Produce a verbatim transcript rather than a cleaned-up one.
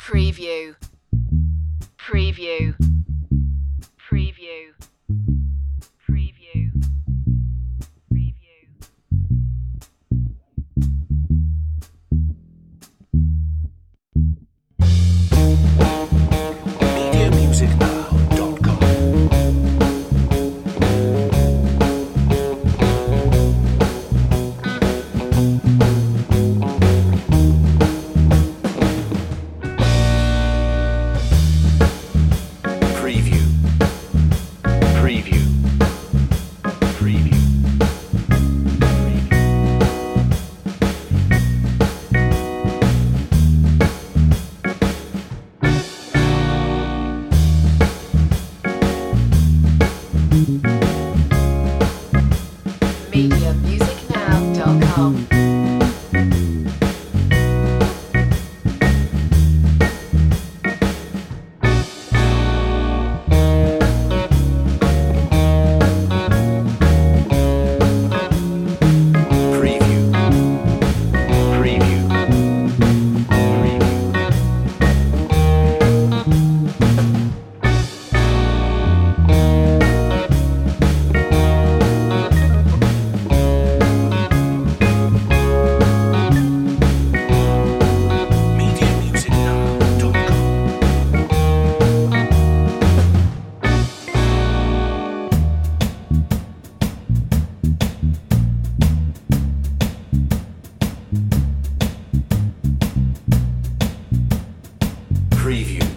Preview. Preview. Preview. Preview. Preview. media music now dot com. Preview. Preview. Preview. media music now dot com. Preview. Preview. media music now dot com. Preview.